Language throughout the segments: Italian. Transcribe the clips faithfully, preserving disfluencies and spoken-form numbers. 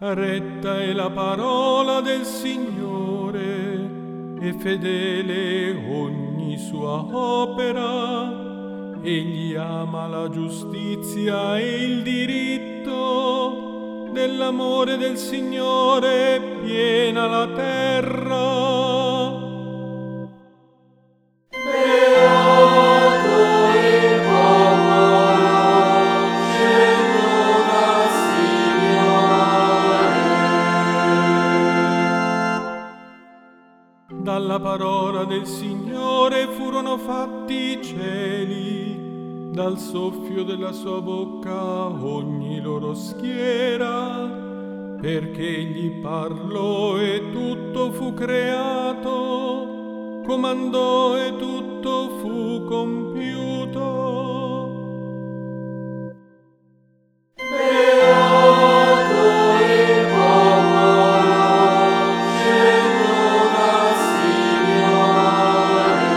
Retta è la parola del Signore e fedele ogni sua opera. Egli ama la giustizia e il diritto. Dell'amore del Signore è piena la terra. Beato il popolo scelto dal Signore. Dalla parola del Signore furono fatti i cieli, dal soffio della sua bocca ogni loro schiera, perché egli parlò e tutto fu creato, comandò e tutto fu compiuto. Beato il popolo scelto dal Signore.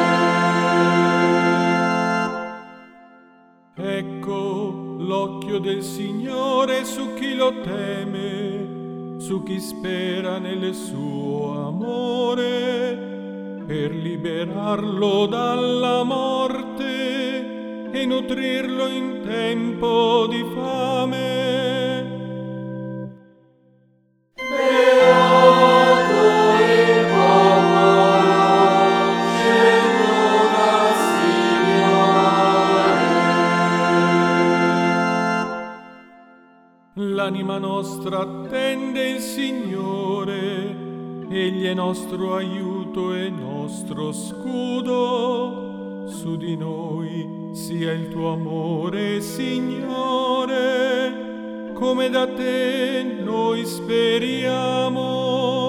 Ecco l'occhio del Signore su chi lo teme, su chi spera nel suo amore, per liberarlo dalla morte e nutrirlo in tempo di fame. Beato il popolo scelto dal Signore. L'anima nostra attende il Signore, egli è nostro aiuto e nostro scudo. Su di noi sia il tuo amore, Signore, come da te noi speriamo.